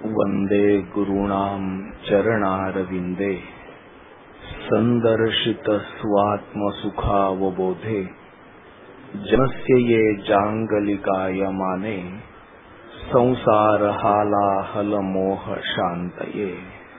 वंदे गुरूणां चरणारविंदे संदर्शित स्वात्मसुखावबोधे जनस्य ये जांगलिकायमाने संसारहालाहलमोह शांतये।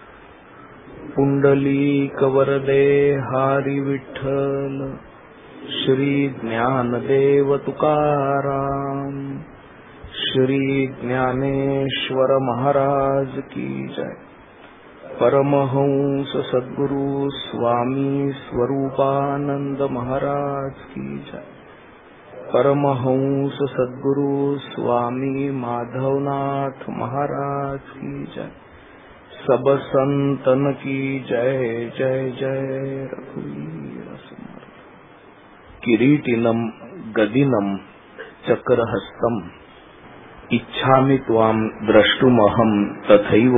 पुंडलीकवरदे हरि विठ्ठल श्री ज्ञानदेव तुकाराम श्री ज्ञानेश्वर महाराज की जय। परमहंस सद्गुरु स्वामी स्वरूपानंद महाराज की जय। परमहंस सद्गुरु स्वामी माधवनाथ महाराज की जय। सब संतन की जय जय जय। रघुवीर समर्थ। किरीटिनम गदिनम चक्रहस्तम इच्छामि त्वां द्रष्टुमहं तथैव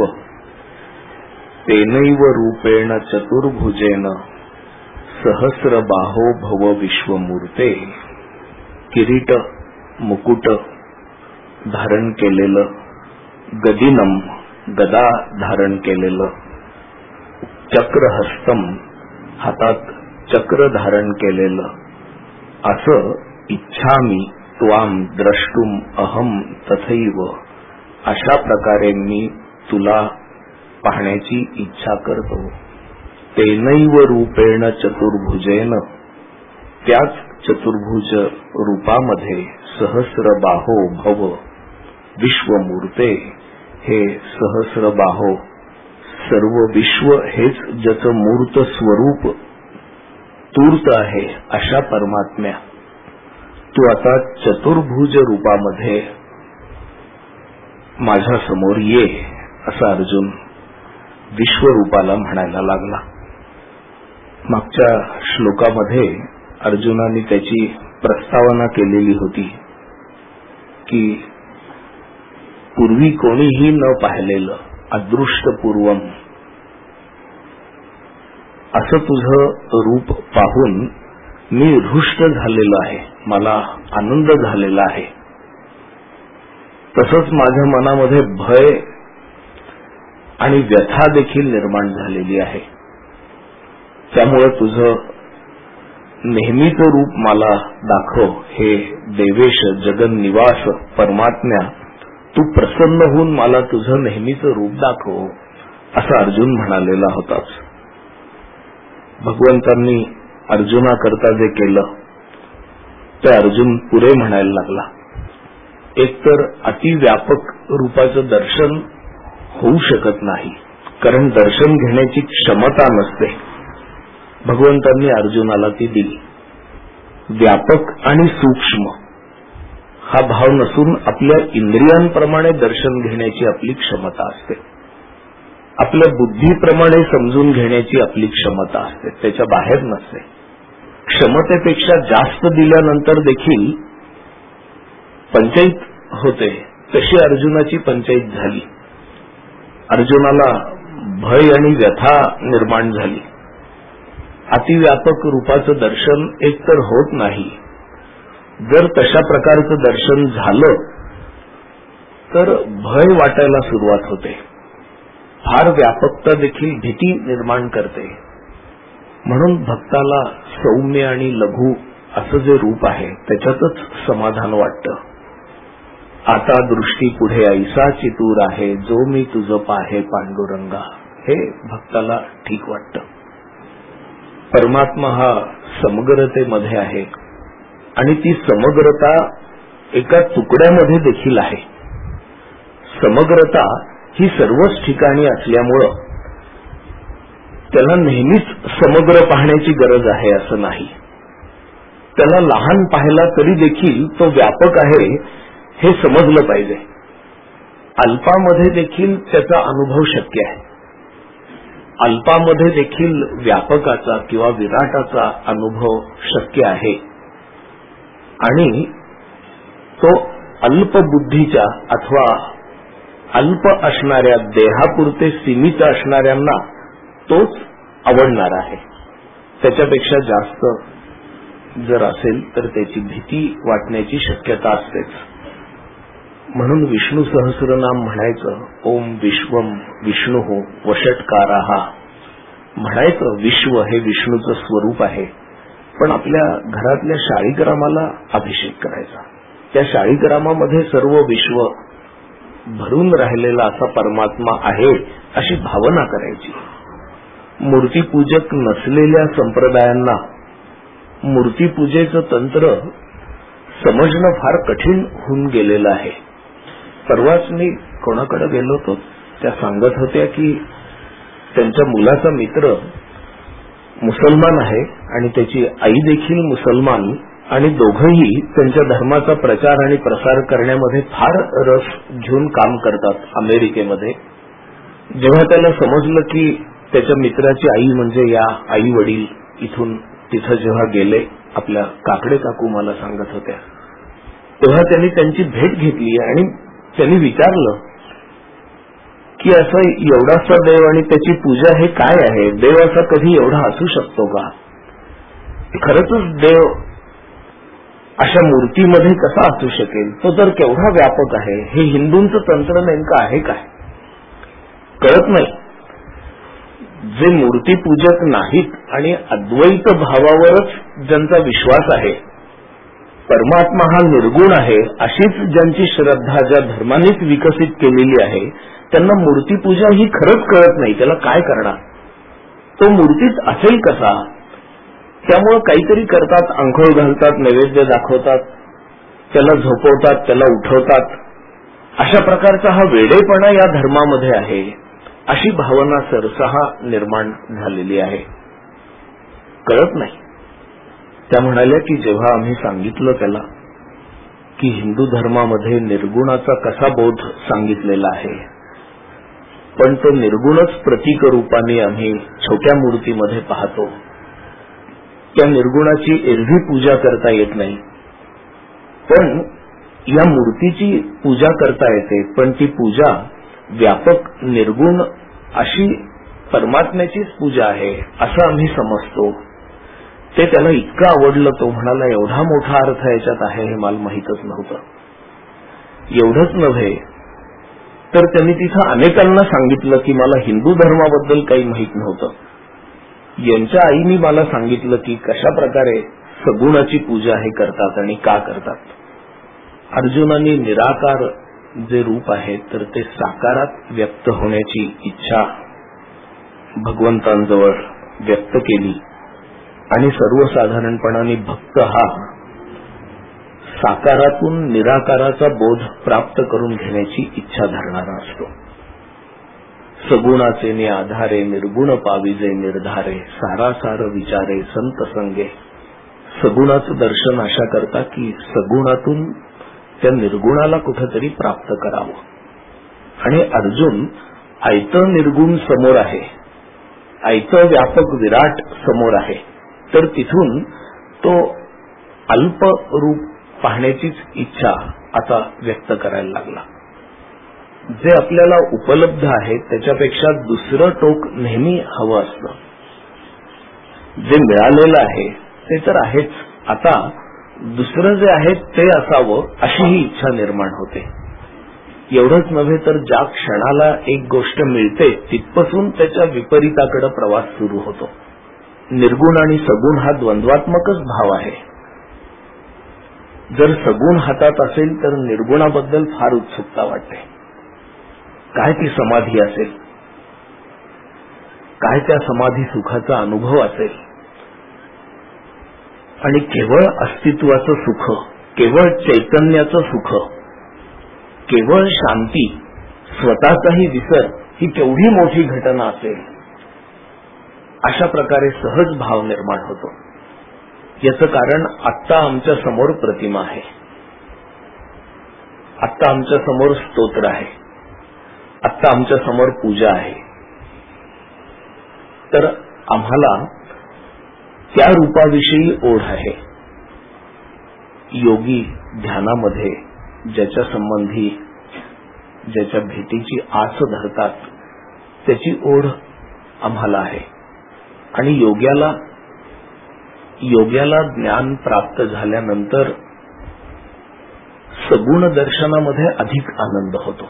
तेनैव रूपेण चतुर्भुजेन सहस्रबाहो भव विश्वमूर्ते। किरीट मुकुट धारण केलेलं, गदिनम गदा धारण केलेलं, चक्रहस्तम हातात चक्र धारण केलेलं, असं इच्छामि त्वाम द्रष्टुम अहम तथैव अशा प्रकारे मी तुला पाहण्याची इच्छा करतो। तेनैव रूपेण चतुर्भुजेन त्याच चतुर्भुज रूपामध्ये सहस्रबाहो भव विश्वमूर्ते हे सहस्रबाहो सर्व विश्व हेच ज्याचं मूर्त स्वरूप तूर्त आहे अशा परमात्म्या तू आता चतुर्भुज रूपामध्ये माझ्या समोर ये असा अर्जुन विश्वरूपाला म्हणायला लागला। मागच्या श्लोकामध्ये अर्जुनाने त्याची प्रस्तावना केलेली होती की पूर्वी कोणीही न पाहिलेलं अदृष्टपूर्वम असं तुझं रूप पाहून मी हृष्ट झालेलो आहे, मला आनंद झालेला आहे। तसंच माझ्या मनामध्ये भय आणि व्यथा देखील निर्माण झालेली आहे। त्यामुळे तुझं नेहमीचं रूप मला दाखव हे देवेश जगन्निवास परमात्म्या, तू प्रसन्न होऊन मला तुझं नेहमीचं रूप दाखव असं अर्जुन म्हणालेला होताच। भगवंतांनी अर्जुना करता जे केलं ते अर्जुन पुढे म्हणायला लागला। एकतर अतिव्यापक रूपाचं दर्शन होऊ शकत नाही, कारण दर्शन घेण्याची क्षमता नसते। भगवंतांनी अर्जुनाला ती दिली। व्यापक आणि सूक्ष्म हा भाव नसून आपल्या इंद्रियांप्रमाणे दर्शन घेण्याची आपली क्षमता असते, आपल्या बुद्धीप्रमाणे समजून घेण्याची आपली क्षमता असते, त्याच्या बाहेर नसते। क्षमतेपेक्षा जास्त दिल्यानंतर देखील पंचायत होते, तशी अर्जुनाची पंचायत झाली। अर्जुनाला भय आणि व्यथा निर्माण झाली। अतिव्यापक रूपाचं दर्शन एकतर होत नाही, जर तशा प्रकारचं दर्शन झालं तर भय वाटायला सुरुवात होते, फार व्यापकता देखील भीती निर्माण करते। म्हणून भक्ताला सौम्य आणि लघु असं जे रूप आहे त्याच्यातच समाधान वाटतं। आता दृष्टी पुढे ऐसा चितूर आहे, जो मी तुझं पाहे पांडुरंगा, हे भक्ताला ठीक वाटतं। परमात्मा हा समग्रतेमध्ये आहे आणि ती समग्रता एका तुकड्यामध्ये देखील आहे। समग्रता ही सर्वच ठिकाणी असल्यामुळं त्याला नेहमीच समग्र पाहण्याची गरज आहे असं नाही। त्याला लहान पाहिला तरी देखील तो व्यापक आहे हे समजलं पाहिजे। अल्पामध्ये देखील त्याचा अनुभव शक्य आहे, अल्पामध्ये देखील व्यापकाचा किंवा विराटाचा अनुभव शक्य आहे। आणि तो अल्पबुद्धीच्या अथवा अल्प असणाऱ्या देहापुरते सीमित असणाऱ्यांना तोच आवडणार आहे। त्याच्यापेक्षा जास्त जर असेल तर त्याची भीती वाटण्याची शक्यता असतेच। म्हणून विष्णू सहस्रनाम म्हणायचं. ओम विश्वम विष्णू वषटकाराः म्हणायचं. विश्व हे विष्णूचं स्वरूप आहे. पण आपल्या घरातल्या शाळीग्रामाला अभिषेक करायचा. त्या शाळीग्रामामध्ये सर्व विश्व भरून राहिलेला असा परमात्मा आहे अशी भावना करायची. मूर्तीपूजक नसलेल्या संप्रदायांना मूर्तीपूजेचं तंत्र समजणं फार कठीण होऊन गेलेलं आहे. परवाच मी कोणाकडे गेलो होतो, त्या सांगत होत्या की त्यांच्या मुलाचा मित्र मुसलमान आहे आणि त्याची आई देखील मुसलमान आणि दोघंही त्यांच्या धर्माचा प्रचार आणि प्रसार करण्यामध्ये फार रस घेऊन काम करतात अमेरिकेमध्ये. जेव्हा त्याला समजलं की त्याच्या मित्राची आई म्हणजे या आई वडील इथून तिथं जेव्हा गेले, आपल्या काकडे काकू मला सांगत होत्या, तेव्हा त्यांनी त्यांची भेट घेतली आणि त्यांनी विचारलं की असं एवढासा देव आणि त्याची पूजा हे काय आहे? देव असा कधी एवढा असू शकतो का? खरंच देव अशा मूर्तीमध्ये कसा असू शकेल? तो तर केवढा व्यापक आहे. हे हिंदूंचं तंत्र नेमकं आहे काय? कळत नाही. जे मूर्तीपूजक नाहीत आणि अद्वैत भावावरच ज्यांचा विश्वास आहे, परमात्मा हा निर्गुण आहे अशीच ज्यांची श्रद्धा ज्या धर्मानेच विकसित केलेली आहे, त्यांना मूर्तीपूजा ही खरंच कळत नाही. त्याला काय करणार? तो मूर्तीत असेल कसा? त्यामुळे काहीतरी करतात, अंघोळ घालतात, नैवेद्य दाखवतात, त्याला झोपवतात, त्याला उठवतात. अशा प्रकारचा हा वेडेपणा या धर्मामध्ये आहे अशी भावना सरसहा निर्माण झालेली आहे. कळत नाही. त्या म्हणाल्या की जेव्हा आम्ही सांगितलं त्याला की हिंदू धर्मामध्ये निर्गुणाचा कसा बोध सांगितलेला आहे, पण तो निर्गुणच प्रतीक रूपाने आम्ही छोट्या मूर्तीमध्ये पाहतो. त्या निर्गुणाची एरवी पूजा करता येत नाही, पण या मूर्तीची पूजा करता येते. पण ती पूजा व्यापक निर्गुण अशी परमात्म्याचीच पूजा आहे असं आम्ही समजतो. ते त्याला इतकं आवडलं. तो म्हणाला एवढा मोठा अर्थ याच्यात आहे हे मला माहीतच नव्हतं. एवढंच नव्हे तर त्यांनी तिथं अनेकांना सांगितलं की मला हिंदू धर्माबद्दल काही माहीत नव्हतं. यांच्या आईनी मला सांगितलं की कशा प्रकारे सगुणाची पूजा हे करतात आणि का करतात. अर्जुनाने निराकार जे रूप आहे तर ते साकारात व्यक्त होण्याची इच्छा भगवंतांजवळ व्यक्त केली आणि सर्वसाधारणपणाने भक्त हा साकारातून निराकाराचा बोध प्राप्त करून घेण्याची इच्छा धरणारा असतो. सगुणाचे ने आधारे निर्गुण पाविजे निर्धारे सारासार विचारे संत संगे. सगुणाचं दर्शन अशा करता की सगुणातून त्या निर्गुणाला कुठेतरी प्राप्त करावं. आणि अर्जुन आयतं निर्गुण समोर आहे, आयतं व्यापक विराट समोर आहे, तर तिथून तो अल्प रूप पाहण्याचीच इच्छा आता व्यक्त करायला लागला. जे आपल्याला उपलब्ध आहे त्याच्यापेक्षा दुसरं टोक नेहमी हवं असतं. जे मिळालेलं आहे ते तर आहेच, आता दुसरं जे आहे ते असावं अशी ही इच्छा निर्माण होते. एवढंच नव्हे तर ज्या क्षणाला एक गोष्ट मिळते तिथपासून त्याच्या विपरीताकडे प्रवास सुरू होतो. निर्गुण आणि सगुण हा द्वंद्वात्मकच भाव आहे. जर सगुण हातात असेल तर निर्गुणाबद्दल फार उत्सुकता वाटते. काय ती समाधी असेल, काय त्या समाधी सुखाचा अनुभव असेल. आणि केवळ अस्तित्वाचं सुख, केवळ चैतन्याचं सुख, केवळ शांती, स्वतःचाही विसर ही केवढी मोठी घटना असेल अशा प्रकारे सहज भाव निर्माण होतो. याचं कारण आत्ता आमच्या समोर प्रतिमा आहे, आत्ता आमच्या समोर स्तोत्र आहे, आत्ता आमच्या समोर पूजा आहे. तर आम्हाला त्या रूपाविषयी ओढ आहे. योगी ध्यानामध्ये ज्याच्या संबंधी ज्याच्या भेटीची आस धरतात त्याची ओढ आम्हाला आहे. आणि योग्याला ज्ञान प्राप्त झाल्यानंतर सगुण दर्शनामध्ये अधिक आनंद होतो.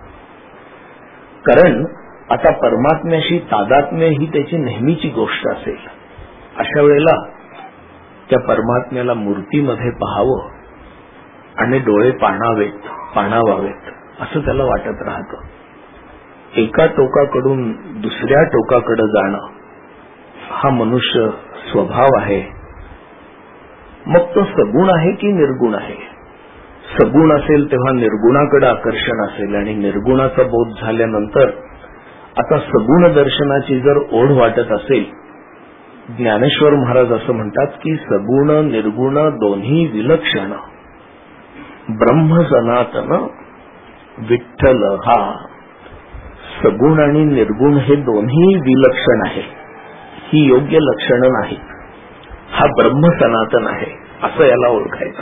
कारण आता परमात्म्याशी तादात्म्य ही त्याची नेहमीची गोष्ट असेल. अशा वेळेला त्या परमात्म्याला मूर्तीमध्ये पाहावं आणि डोळे पाणावावेत असं त्याला वाटत राहतं. एका टोकाकडून दुसऱ्या टोकाकडे जाणं हा मनुष्य स्वभाव आहे. मग तो सगुण आहे की निर्गुण आहे? सगुण असेल तेव्हा निर्गुणाकडे आकर्षण असेल आणि निर्गुणाचा बोध झाल्यानंतर आता सगुण दर्शनाची जर ओढ वाटत असेल, ज्ञानेश्वर महाराज असं म्हणतात की सगुण निर्गुण दोन्ही विलक्षण, ब्रह्म सनातन विठ्ठल हा. सगुण आणि निर्गुण हे दोन्ही विलक्षण आहे, ही योग्य लक्षणं नाहीत. हा ब्रह्म सनातन आहे असं याला ओळखायचा.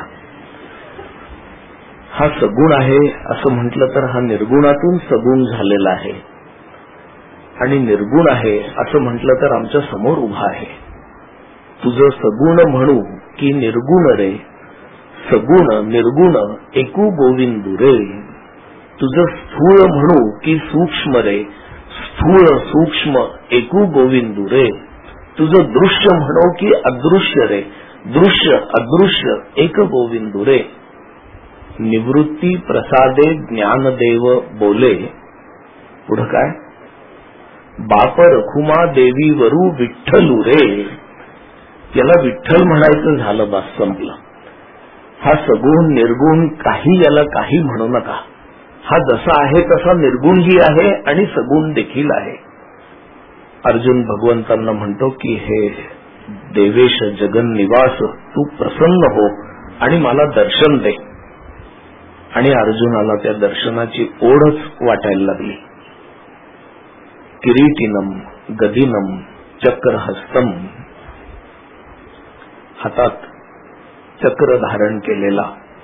हा सगुण आहे असं म्हटलं तर हा निर्गुणातून सगुण झालेला आहे, आणि निर्गुण आहे असं म्हटलं तर आमच्या समोर उभा आहे. तुझं सगुण म्हणू की निर्गुण रे, सगुण निर्गुण एकू गोविंदू रे. तुझं स्थूळ म्हणू की सूक्ष्म रे, स्थूळ सूक्ष्म एकू गोविंदू रे. तुझं दृश्य म्हणू की अदृश्य रे, दृश्य अदृश्य एक गोविंदू रे. निवृत्ती प्रसादे ज्ञानदेव बोले. पुढं काय? बाप रखुमा देवी वरू विठ्ठलू रे. याला विठ्ठल म्हणायचं झालं, बस संपलं. हा सगुण निर्गुण काही याला काही म्हणू नका. हा जसा आहे तसा निर्गुणही आहे आणि सगुण देखील आहे. अर्जुन भगवंतांना म्हणतो की हे देवेश जगन निवास, तू प्रसन्न हो आणि मला दर्शन दे. आणि अर्जुनाला त्या दर्शनाची ओढच वाटायला लागली. किरीटिनम गदिनम चक्रहस्तम, हातात चक्र धारण केलेला,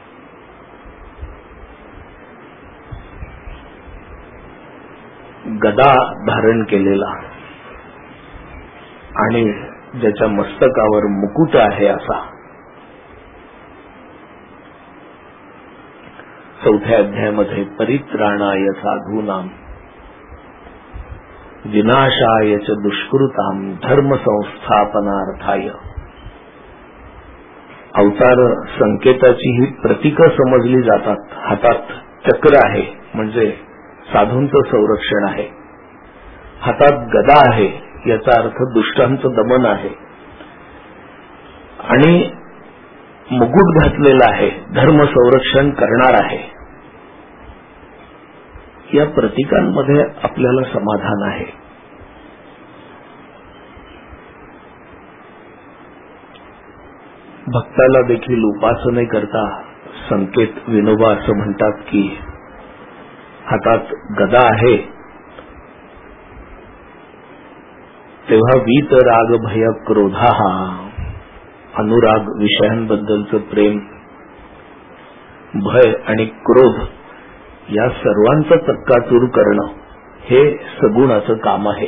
गदा धारण केलेला आणि ज्याच्या मस्तकावर मुकुट आहे असा. 4थ्या अध्यायामध्ये परित्राणाय साधूनाम विनाशाय च दुष्कृताम धर्म संस्थापनार्थाय. अवतार संकेताची ही प्रतीकं समजली जातात. हातात चक्र आहे म्हणजे साधूंचं संरक्षण आहे, हातात गदा आहे याचा अर्थ दुष्टांचं दमन आहे, आणि मुकुट घातलेला आहे धर्म संरक्षण करणार आहे. या प्रतीकांमध्ये आपल्याला समाधान आहे. भक्ताला देखील उपासनेकरता संकेत विनोबा असं म्हणतात की हातात गदा आहे तेव्हा वीत राग भय क्रोधा, अनुराग विषयांबद्दलचं प्रेम, भय आणि क्रोध या सर्वांचा चक्काचूर करणं हे सगुणाचं काम आहे.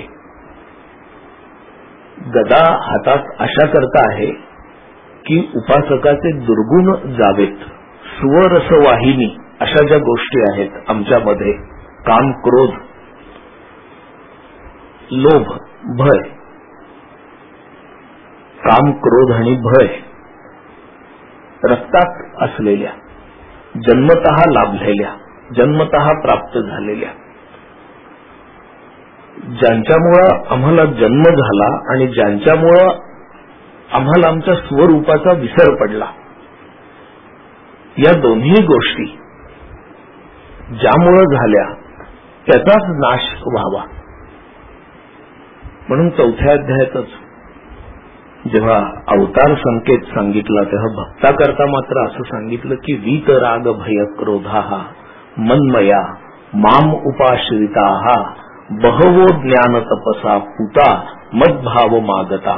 गदा हातात अशा करता आहे की उपासकाचे दुर्गुण जावेत. स्वरसवाहिनी अशा ज्या गोष्टी आहेत आमच्यामध्ये, काम क्रोध लोभ भय, काम क्रोध आणि भय रक्तात असलेल्या, जन्मतः लाभलेल्या, जन्मतः प्राप्त झालेल्या, ज्यांच्यामुळं आम्हाला जन्म झाला आणि ज्यांच्यामुळं आम्हाला आमच्या स्वरूपाचा विसर पडला, या दोन्ही गोष्टी ज्यामुळं झाल्या त्याचाच नाश व्हावा. म्हणून 4थ्या अध्यायातच जेव्हा अवतार संकेत सांगितला तेव्हा भक्ताकरता मात्र असं सांगितलं की वीत राग भय क्रोधा मन्मया माम उपाश्रिता बहवो ज्ञान तपसा पुता मद्भाव मागता.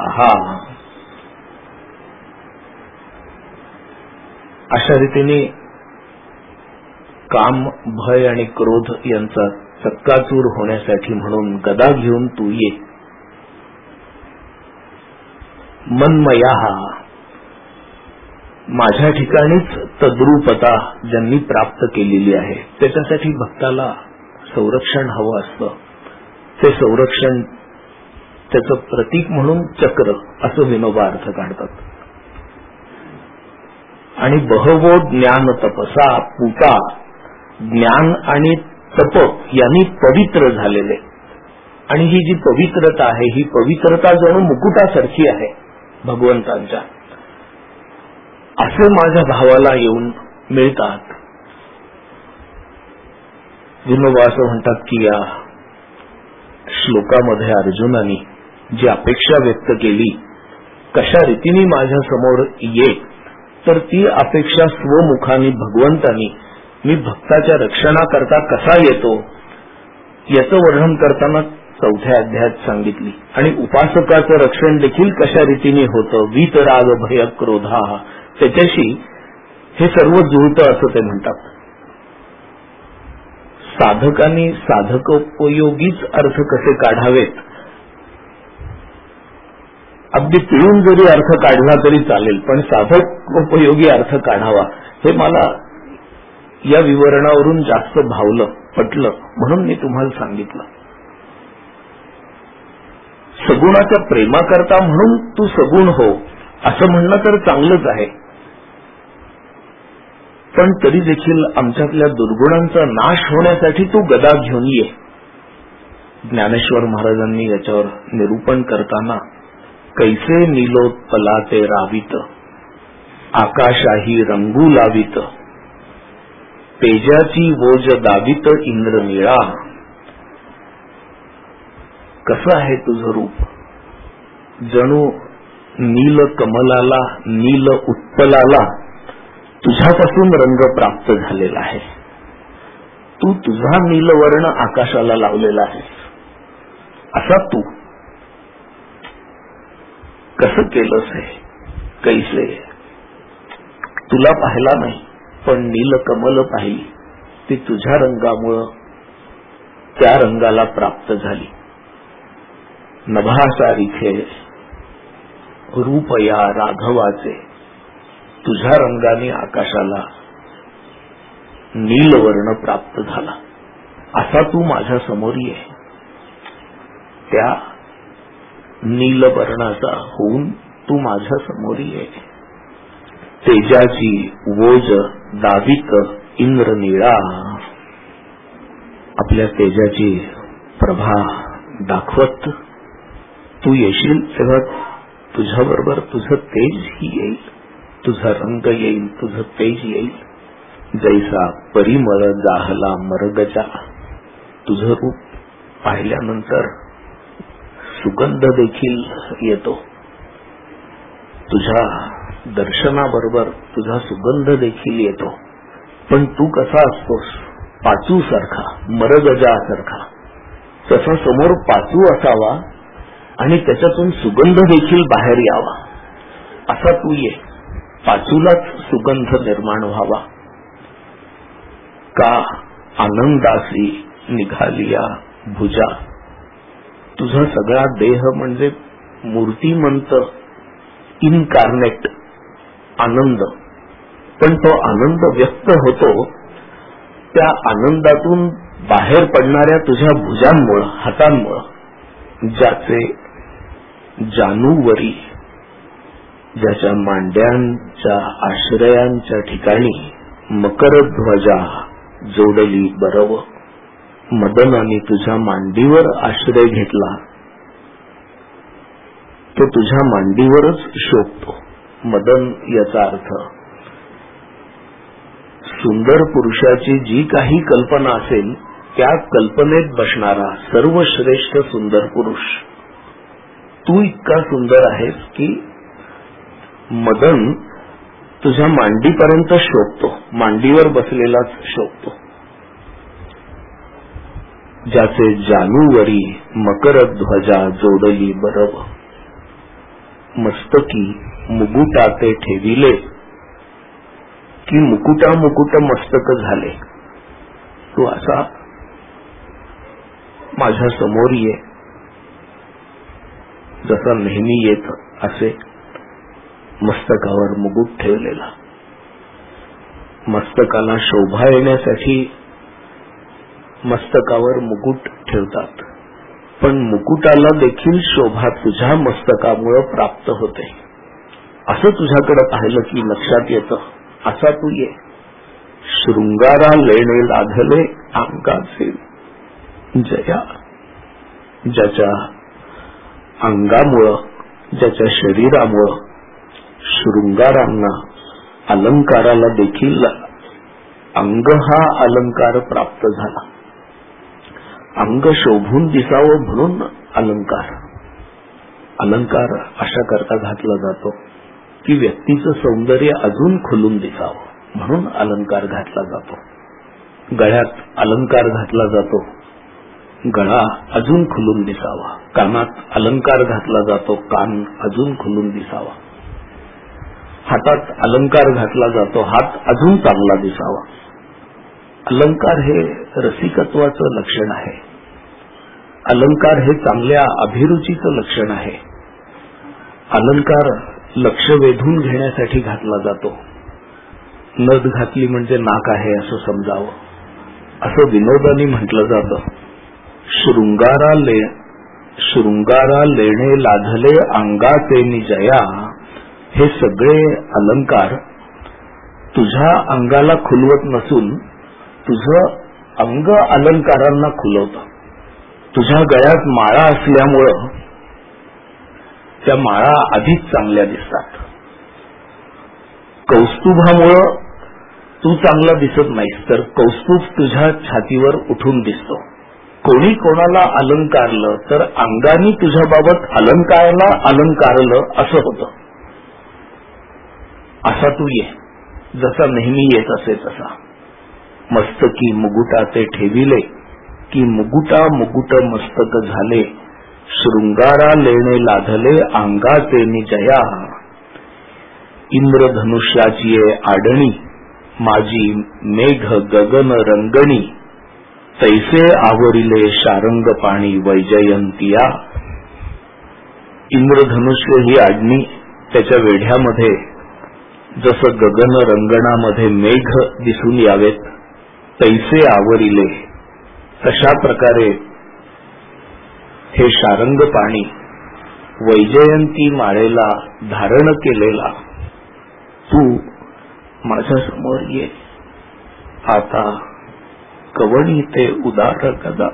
अशा रीतीने काम भय आणि क्रोध यांचा चक्काचूर होण्यासाठी म्हणून गदा घेऊन तू ये. मन्मया माझ्या ठिकाणीच तद्रूपता ज्यांनी प्राप्त केलेली आहे त्याच्यासाठी भक्ताला संरक्षण हवं असतं. ते संरक्षण त्याचं प्रतीक म्हणून चक्र असं विनोबा अर्थ काढतात. आणि बहवो ज्ञान तपसा पूता, ज्ञान आणि तप यांनी पवित्र झालेले. आणि ही जी पवित्रता आहे ही पवित्रता जणू मुकुटासारखी आहे भगवंतांच्या, असे माझ्या भावाला येऊन मिळतात. विनोबा असं म्हणतात की या श्लोकामध्ये अर्जुनाने जी अपेक्षा व्यक्त केली कशा रीतीने माझ्या समोर ये, तर ती अपेक्षा स्वमुखाने भगवंतानी मी भक्ताच्या रक्षणाकरता कसा येतो याचं वर्णन करताना 4थ्या अध्यायात सांगितली. आणि उपासकाचं रक्षण देखील कशा रीतीने होतं, वीतराग भय क्रोधा, त्याच्याशी हे सर्व जुळतं असं ते म्हणतात. साधकांनी साधकोपयोगीच अर्थ कसे काढावेत, अगदी पिळून जरी अर्थ काढला तरी चालेल, पण साधकोपयोगी अर्थ काढावा हे मला या विवरणावरून जास्त भावलं, पटलं, म्हणून मी तुम्हाला सांगितलं. सगुणाच्या प्रेमाकरता म्हणून तू सगुण हो असं म्हणणं तर चांगलंच आहे, पण तरी देखील आमच्यातल्या दुर्गुणांचा नाश होण्यासाठी तू गदा घेऊन ये. ज्ञानेश्वर महाराजांनी याच्यावर निरूपण करताना कैसे नीलोत्पलाते रावित, आकाशाही रंगू लावित, तेजाची वोज दावित इंद्र निळा. कसं आहे तुझं रूप, जणू नील कमलाला, नील उत्पलाला तुझ्यापासून रंग प्राप्त झालेला आहे. तू तुझा नीलवर्ण आकाशाला लावलेला आहेस. असा तू कसं केलंस हे, कैसे? तुला पाहिला नाही पण नीलकमल पाहिली, ती तुझ्या रंगामुळं त्या रंगाला प्राप्त झाली. नभासारिखे रूप या राघवाचे, तुझ्या रंगाने आकाशाला नीलवर्ण प्राप्त झाला. असा तू माझ्या समोर ये. त्या नीलवर्णाचा होऊन तू माझ्या समोर ये. तेजाची वोज दावित इंद्र निळा. आपल्या तेजाची प्रभा दाखवत तू येशील तेव्हा तुझ्याबरोबर तुझं तेजही येईल, तुझा रंग येईल, तुझं तेज येईल. जैसा परिमळ जाहला मरगजा. तुझं रूप पाहिल्यानंतर सुगंध देखील येतो. तुझ्या दर्शनाबरोबर तुझा सुगंध देखील येतो. पण तू कसा असतोस, पाचू सारखा, मरगजासारखा. तसा समोर पाचू असावा आणि त्याच्यातून सुगंध देखील बाहेर यावा, असा तू ये. पाचूलाच सुगंध निर्माण व्हावा. का आनंदासी निघालिया भुजा. तुझा सगळा देह म्हणजे मूर्तिमंत इनकार्नेट आनंद, पण तो आनंद व्यक्त होतो त्या आनंदातून बाहेर पडणाऱ्या तुझ्या भुजांमुळं, हातांमुळं. ज्याचे जानूवरी, ज्याच्या मांड्यांच्या आश्रयांच्या ठिकाणी मकरध्वजा जोडली बरव. मदनाने तुझ्या मांडीवर आश्रय घेतला, तो तुझ्या मांडीवरच शोभतो. मदन याचा अर्थ सुंदर पुरुषाची जी काही कल्पना असेल त्या कल्पनेत बसणारा सर्वश्रेष्ठ सुंदर पुरुष. तू इतका सुंदर आहेस की मदन तुझ्या मांडीपर्यंत शोभतो, मांडीवर बसलेलाच शोभतो. ज्याचे जानूवरी मकरध्वजा जोडली बरव. मस्तकी मुकुटाते ठेविले की मुकुटा मुकुट मस्तक झाले. तू असा माझ्या समोर ये, जसा नेहमी येत असे. मस्तकावर मुकुट ठेवलेला. मस्तकाला शोभा येण्यासाठी मस्तकावर मुकुट ठेवतात, पण मुकुटाला देखील शोभा तुझ्या मस्तकामुळे प्राप्त होते. असं तुझ्याकडे पाहिलं की लक्षात येतं. असा तू ये. शृंगारा लेणे लाधले अंगाचे जया. ज्याच्या अंगामुळं, ज्याच्या शरीरामुळं शृंगारांना, अलंकाराला देखील अंग हा अलंकार प्राप्त झाला. अंग शोभून दिसावं म्हणून अलंकार. अलंकार अशा करता घातला जातो की व्यक्तीचं सौंदर्य अजून खुलून दिसावं म्हणून अलंकार घातला जातो. गळ्यात अलंकार घातला जातो, गळा अजून खुलून दिसावा. कानात अलंकार घातला जातो, कान अजून खुलून दिसावा. हातात अलंकार घातला जातो, हात अजून चांगला दिसावा. अलंकार हे रसिकत्वाचं लक्षण आहे. अलंकार हे चांगल्या अभिरुचीचं लक्षण आहे. अलंकार लक्ष वेधून घेण्यासाठी घातला जातो. नथ घातली म्हणजे नाक आहे असं समजावं, असं विनोदाने म्हटलं जातं. शृंगारा लेणे लाधले अंगाचे निजया. हे सगळे अलंकार तुझ्या अंगाला खुलवत नसून तुझं अंग अलंकारांना खुलवतं. तुझ्या गळ्यात माळा असल्यामुळं त्या माळा अधिक चांगल्या दिसतात. कौस्तुभामुळं तू चांगला दिसत नाहीस, तर कौस्तुभ तुझ्या छातीवर उठून दिसतो. कोणी कोणाला अलंकारलं तर अंगाने तुझ्याबाबत अलंकारलं असं होतं. असा तू ये, जसा नेहमी येत असे तसा. मस्तकी मुकुटाचे ठेविले की मुकुट मस्तक झाले. शृंगारा लेणे लाधले अंगाचे निजया. इंद्रधनुष्याची आडणी माझी मेघ गगन रंगणी. तैसे आवरिले शारंग पाणी वैजयंतिया. इंद्रधनुष्य ही आडणी, त्याच्या वेढ्यामध्ये जसं गगन रंगणामध्ये मेघ दिसून यावेत तैसे आवरिले, तशा प्रकारे हे शारंग पाणी वैजयंती माळेला धारण केलेला तू माझ्या समोर ये. आता कवणी ते उदार कदा.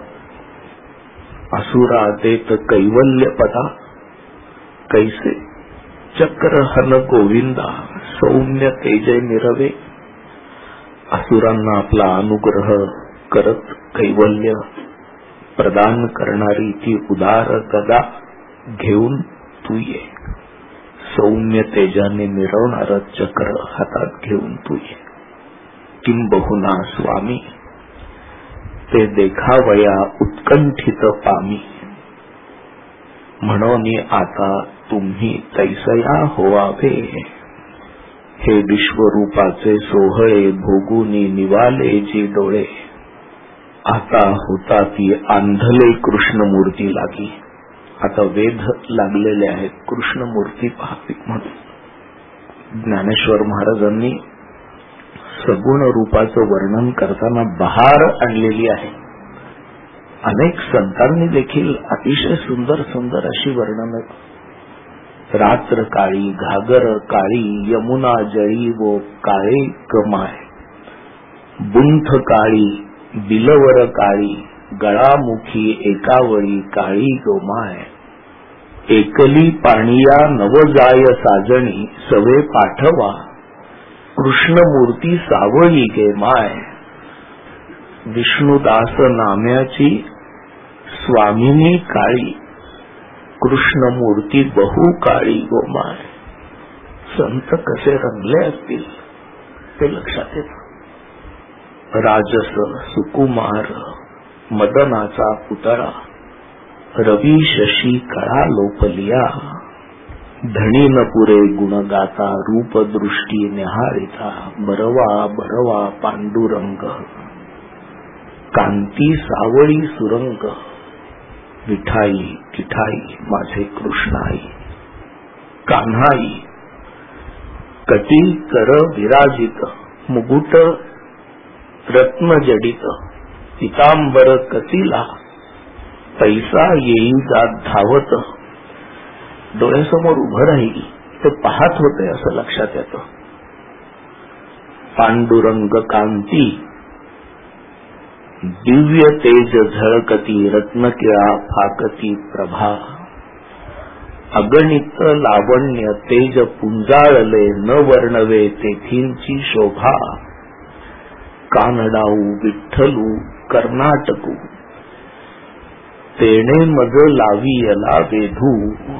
असुरा देत कैवल्य पदा. कैसे चक्र हन गोविंदा सौम्य तेजय मिरवे. असुरांना आपला अनुग्रह करत कैवल्य प्रदान करणारी ती उदार गदा घेऊन तू ये. सौम्य तेजाने मिरवणारं चक्र हातात घेऊन तू ये. किंबहुना स्वामी ते देखावया उत्कंठित पामी. म्हणून आता तुम्ही तैसया होवावे. हे विश्वरूपाचे सोहळे भोगुनी निवाले जी डोळे. आता होता ती आंधले कृष्णमूर्ती लागी. आता वेध लागलेले आहेत कृष्णमूर्ती पाहावी म्हणून. ज्ञानेश्वर महाराजांनी सगुण रूपाचं वर्णन करताना बहार आणलेली आहे. अनेक संतांनी देखील अतिशय सुंदर सुंदर अशी वर्णन. रात्र काळी घागर काळी यमुना जळी व काळे कमाय. बुंथ काळी बिलवर काळी गळामुखी एकावळी काळी गोमाय. एकली पाणिया नवजाय साजणी सवे पाठवा. कृष्णमूर्ती सावळी गे माय. विष्णुदास नाम्याची स्वामिनी काळी. कृष्णमूर्ती बहु काळी गोमाय. संत कसे रंगले असतील ते लक्षात येतं. राजस सुकुमार मदनाचा पुतळा. रवी शशी कळा लोपलिया. धणी न पुरे गुणगाता रूप दृष्टी निहाळिता. बरवा बरवा पांडुरंग कांती सावळी सुरंग. विठाई किठाई माझे कृष्णाई. कान्हाई कटी कर विराजित मुकुट रत्न जडित पितांबर कसिला पैसा येई जात धावत. डोळ्यासमोर उभं राहील ते पाहत होते असं लक्षात येतं. पांडुरंग कांती दिव्य तेज झळकती रत्नकिळा फाकती प्रभा. अगणित लावण्य तेज पुंजाळले न वर्णवे तेथींची शोभा. कानडाऊ विठ्ठलू कर्नाटकू तेणे मज लावियला वेधू.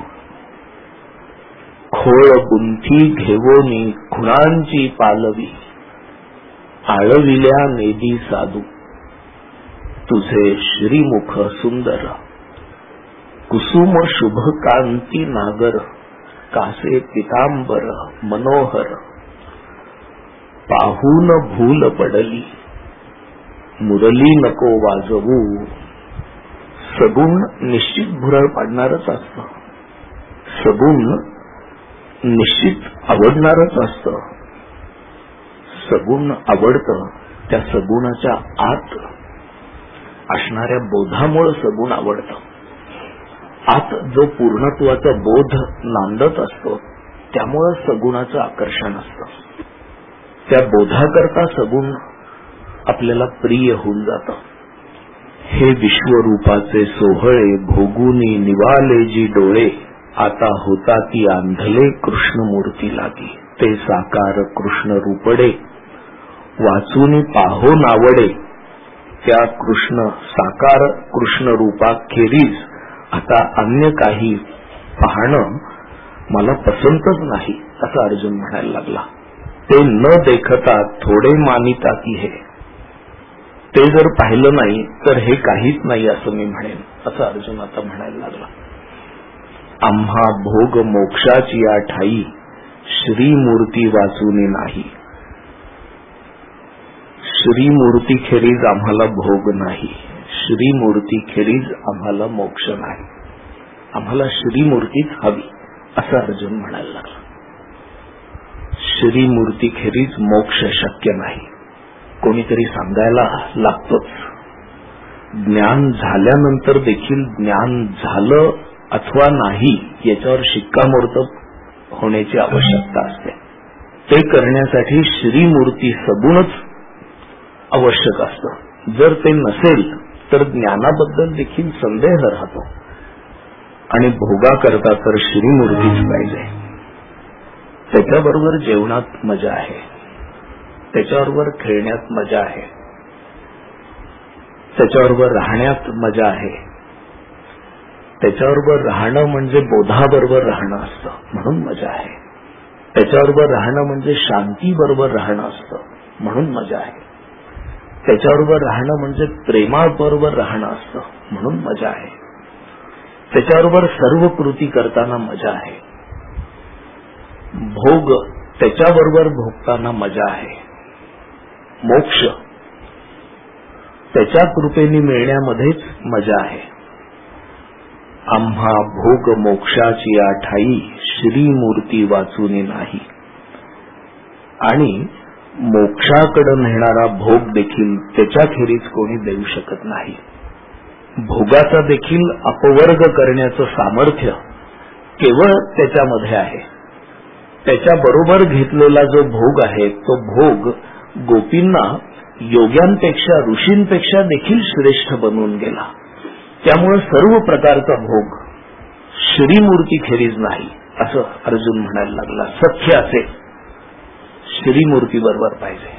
खोळ गुंथी घेवोनी खुणांची पालवी आळविल्या नेदी साधू. तुझे श्रीमुख सुंदर कुसुम शुभ कांती नागर कासे पितांबर मनोहर. पाहून भूल पडली मुरली नको वाजवू. सगुण निश्चित भुरळ पाडणारच असतं. सगुण निश्चित आवडणारच असतं. सगुण आवडतं त्या सगुणाच्या आत असणाऱ्या बोधामुळे सगुण आवडतं. आत जो पूर्णत्वाचा बोध नांदत असतो त्यामुळे सगुणाचं आकर्षण असतं. त्या बोधाकरता सगुण आपल्याला प्रिय होऊन जातं. हे विश्वरूपाचे सोहळे भोगुनी निवाले जी डोळे. आता होता ती आंधले कृष्णमूर्ती लागी. ते साकार कृष्ण रूपडे वाचून पाहो नावडे. त्या कृष्ण साकार कृष्ण रूपाखेरीज आता अन्य काही पाहणं मला पसंतच नाही असं अर्जुन म्हणायला लागला. ते न देखता थोडे मानिता की हे. ते जर पाहिलं नाही तर हे काहीच नाही असं मी म्हणेन असं अर्जुन आता म्हणायला लागला. आम्हा भोग मोक्षाची या ठाई श्रीमूर्ती वाचून नाही. श्रीमूर्ती खेरीज आम्हाला भोग नाही. श्रीमूर्ती खेरीज आम्हाला मोक्ष नाही. आम्हाला श्रीमूर्तीच हवी असं अर्जुन म्हणायला लागला. श्रीमूर्ती खेरीज मोक्ष शक्य नाही. कोणीतरी सांगायला लागतोच. ज्ञान झाल्यानंतर देखील ज्ञान झालं अथवा नाही याच्यावर शिक्कामोर्तब होण्याची आवश्यकता असते. ते करण्यासाठी श्रीमूर्ती सगुणच आवश्यक असतं. जर ते नसेल तर ज्ञानाबद्दल देखील संदेह राहतो. आणि भोगाकरता तर श्रीमूर्तीच पाहिजे. त्याच्याबरोबर जेवणात मजा आहे. त्याच्याबरोबर खेळण्यात मजा आहे. त्याच्याबरोबर राहण्यात मजा आहे. त्याच्याबरोबर राहणं म्हणजे बोधाबरोबर राहणं असतं म्हणून मजा आहे. त्याच्याबरोबर राहणं म्हणजे शांतीबरोबर राहणं असतं म्हणून मजा आहे. त्याच्याबरोबर राहणं म्हणजे प्रेमाबरोबर राहणं असतं म्हणून मजा आहे. त्याच्याबरोबर सर्व कृती करताना मजा आहे. भोग त्याच्याबरोबर भोगताना मजा आहे. मोक्ष त्याच्या कृपेने मिळण्यामध्येच मजा आहे. आम्हा भोग मोक्षाची आठाई श्रीमूर्ती वाचून नाही. आणि मोक्षाकडे नेणारा भोग देखील त्याच्याखेरीज कोणी देऊ शकत नाही. भोगाचा देखील अपवर्ग करण्याचं सामर्थ्य केवळ त्याच्यामध्ये आहे. त्याच्याबरोबर घेतलेला जो भोग आहे तो भोग गोपींना योग्यांपेक्षा ऋषींपेक्षा देखील श्रेष्ठ बनवून गेला. त्यामुळे सर्व प्रकारचा भोग श्रीमूर्ती खेरीज नाही असं अर्जुन म्हणायला लागला. सख्य असेल श्रीमूर्ती बरोबर पाहिजे.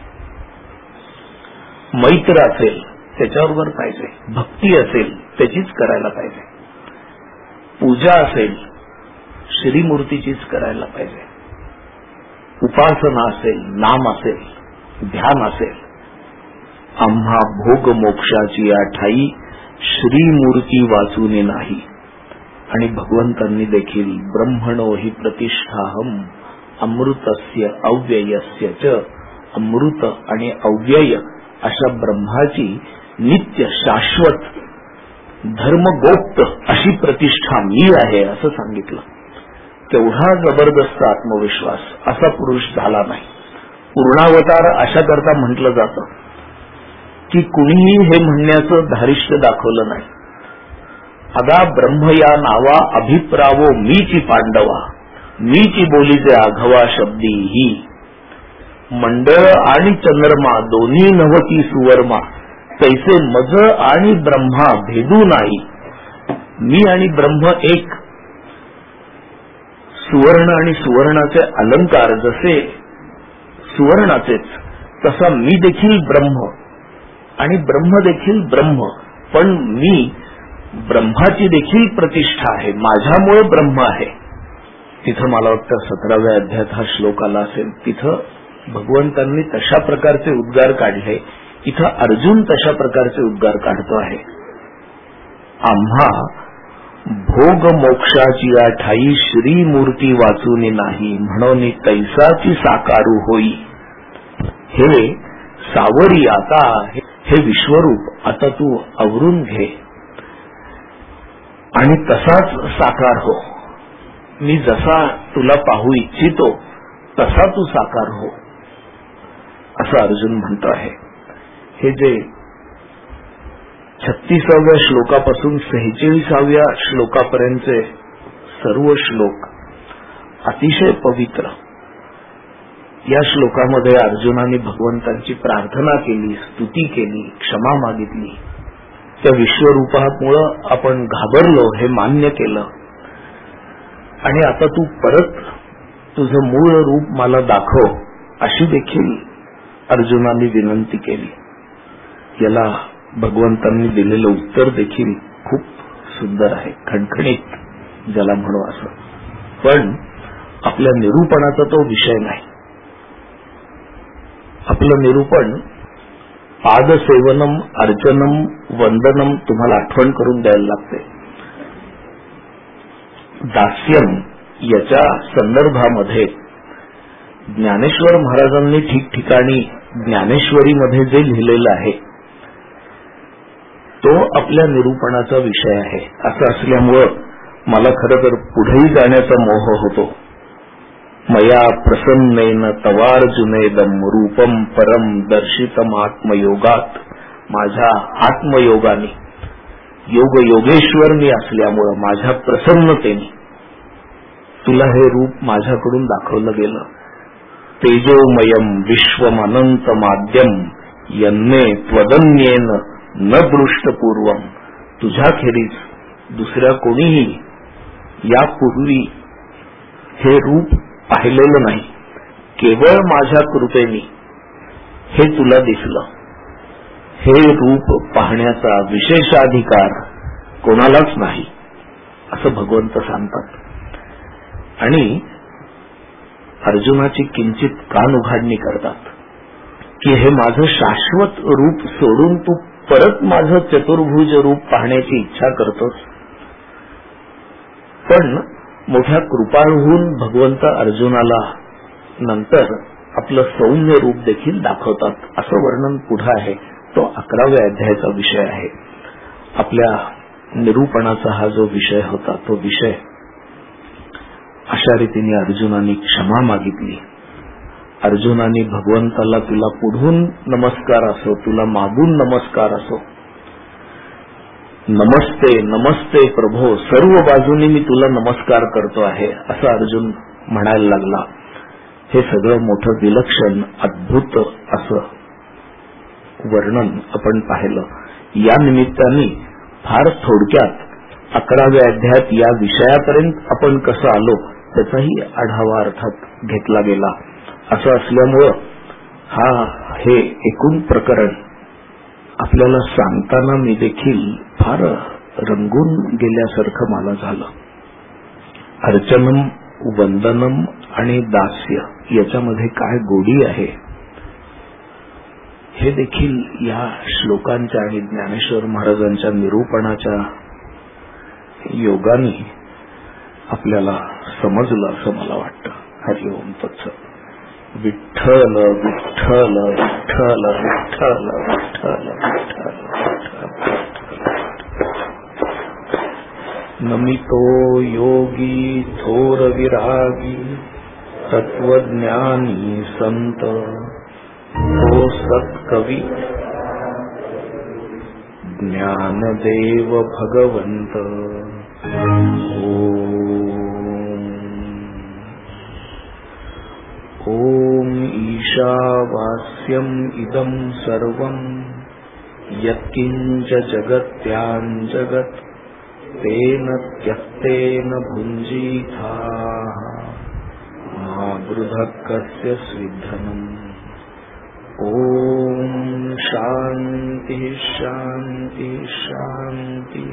मैत्र असेल त्याच्याबरोबर पाहिजे. भक्ती असेल त्याचीच करायला पाहिजे. पूजा असेल श्रीमूर्तीचीच करायला पाहिजे. उपासना असेल, नाम असेल, ध्यान असेल. आम्हा भोग मोक्षाची या ठाई श्रीमूर्ती वाचून नाही. आणि भगवंतांनी देखील ब्रह्मणो हि प्रतिष्ठाहम अमृतस्य अव्ययस्य च. अमृत आणि अव्यय अशा ब्रह्माची नित्य शाश्वत धर्मगोप्त अशी प्रतिष्ठा मी आहे असं सांगितलं. तेवढा जबरदस्त आत्मविश्वास असा पुरुष झाला नाही. पूर्णावतार अशा करता म्हटलं जातं की कुणीही हे म्हणण्याचं धारिष्ट्य दाखवलं नाही. अगा ब्रह्म या नावा अभिप्रावो मीची पांडवा, मीची बोलीचे आघवा शब्दी ही. मंडळ आणि चंद्रमा दोन्ही नवती सुवर्मा, तैसे मज आणि ब्रह्मा भेदू नाही. मी आणि ब्रह्म एक. सुवर्ण आणि सुवर्णाचे अलंकार जसे सुवर्णाचेच, तसा मी देखील ब्रह्म आणि ब्रह्म देखील ब्रह्म. पण मी ब्रह्माची देखील प्रतिष्ठा आहे, माझ्यामुळे ब्रह्म आहे. तिथं मला वाटतं 17व्या अध्यायात हा श्लोक आला असेल. तिथं भगवंतांनी तशा प्रकारचे उद्गार काढले. इथं अर्जुन तशा प्रकारचे उद्गार काढतो आहे. आम्हा भोग मोक्षाची या ठाई श्रीमूर्ती वाचूनी नाही, म्हणून तैसाची साकारू होई. हे सावरी आता, हे विश्वरूप आता तू आवरून घे आणि तसाच साकार हो. मी जसा तुला पाहू इच्छितो तसा तू साकार हो, असं अर्जुन म्हणतो आहे. हे जे 36व्या श्लोकापासून 46व्या श्लोकापर्यंतचे सर्व श्लोक अतिशय पवित्र. या श्लोकामध्ये अर्जुनाने भगवंतांची प्रार्थना केली, स्तुती केली, क्षमा मागितली. त्या विश्वरूपामुळं आपण घाबरलो हे मान्य केलं आणि आता तू परत तुझं मूळ रूप मला दाखव, अशी देखील अर्जुनाने विनंती केली. याला भगवंतांनी दिलेलं उत्तर देखील खूप सुंदर आहे, खणखणीत ज्याला म्हणू असं. पण आपल्या निरूपणाचा तो विषय नाही. आपलं निरूपण पादसेवनम, अर्चनम, वंदनम तुम्हाला आठवण करून द्यायला लागते. दास्यम याच्या संदर्भामध्ये ज्ञानेश्वर महाराजांनी ठिकठिकाणी ज्ञानेश्वरीमध्ये जे लिहिलेलं आहे तो आपल्या निरूपणाचा विषय आहे. असं असल्यामुळं मला खरं तर पुढेही जाण्याचा मोह होतो. मया प्रसन्नेन तवार्जुनेदम रूपम परम दर्शितम आत्मयोगात. माझ्या आत्मयोगाने, योग योगेश्वर मी असल्यामुळं माझ्या प्रसन्नतेने तुला हे रूप माझ्याकडून दाखवलं गेलं. तेजोमयम विश्वम अनंत माध्यम यन्ने त्वदन्येन न दृष्टपूर्वम. तुझ्याखेरीज दुसऱ्या कोणीही यापूर्वी हे रूप पाहिलेलं नाही. केवळ माझ्या कृपेने हे तुला दिसलं. हे रूप पाहण्याचा विशेषाधिकार कोणालाच नाही, असं भगवंत सांगतात. आणि अर्जुनाची किंचित कान उघाडणी करतात की हे माझं शाश्वत रूप सोडून तू परत माझं चतुर्भुज रूप पाहण्याची इच्छा करतोस. पण मोठ्या कृपाळूहून भगवंत अर्जुनाला नंतर आपलं सौम्य रूप देखील दाखवतात. असं वर्णन पुढे आहे. तो 11व्या अध्यायाचा विषय आहे. आपल्या निरूपणाचा हा जो विषय होता तो विषय अशा रीतीने अर्जुनाने क्षमा मागितली. अर्जुनाने भगवंताला तुला पुढून नमस्कार असो, तुला मागून नमस्कार असो, नमस्ते नमस्ते प्रभो, सर्व बाजूनी मी तुला नमस्कार करतो आहे, असं अर्जुन म्हणायला लागला. हे सगळं मोठं विलक्षण अद्भुत असं वर्णन आपण पाहिलं. या निमित्ताने फार थोडक्यात 11व्या अध्यायात या विषयापर्यंत आपण कसं आलो त्याचाही आढावा अर्थात घेतला गेला. असं असल्यामुळं हे एकूण प्रकरण आपल्याला सांगताना मी देखील फार रंगून गेल्यासारखं मला झालं. अर्चनम, वंदनम आणि दास्य याच्यामध्ये काय गोडी आहे हे देखील या श्लोकांच्या आणि ज्ञानेश्वर महाराजांच्या निरूपणाच्या योगाने आपल्याला समजलं असं मला वाटतं. हरिओम तत्सत. विठ्ठल विठ्ठल विठ्ठल विठ्ठल विठ्ठल विठ्ठल. नमितो योगी थोर विरागी तत्वज्ञानी संत हो सत्कवि ज्ञानदेव भगवंत। ओम ईशावास्यम इदं सर्वं यत्किंच जगत्यां जगत् तेन त्यक्तेन भुञ्जीथाः मा बृहः कस्य स्विद्धनम्। ओम शांति शांति शांति।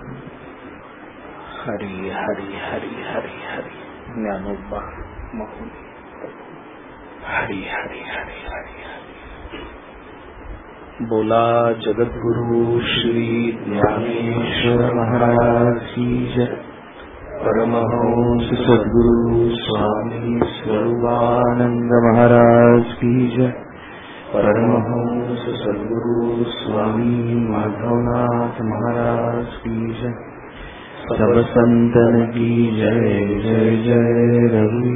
हरि हरि हरि हरि हरि। ज्ञानोबा महोदय। हरि हरि हरि हरि हरि। बोला जगद्गुरु श्री ज्ञानेश्वर महाराज की जय। परमहंस सद्गुरु स्वामी स्वरूपानंद महाराज की जय। परमहंस सद्गुरु स्वामी माधवनाथ महाराज की जय। सब संतन की जय जय जय। रघु